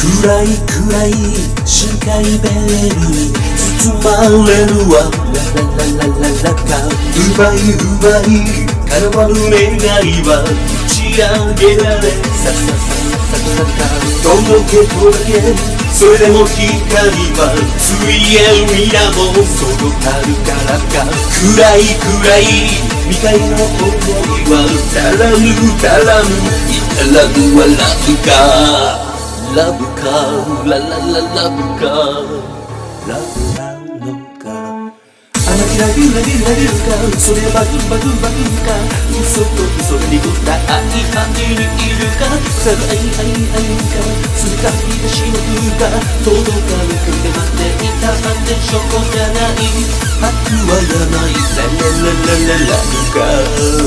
暗い暗い深海ベールに包まれるわララララララか奪い奪い叶わぬ願いは打ち上げられさささささか届け届けそれでも光はついえる皆も届かるからか暗い暗い未開の想いは足らぬ足らぬ至らぬはラブかラブかララララブかラブなのかあなたラビュラビュラビュかそれはバグバグバグか嘘と嘘に答え愛にいるかさら愛愛愛かすかい出しの風か届かぬくで待っていたんでしょうがない悪はやないララララララブか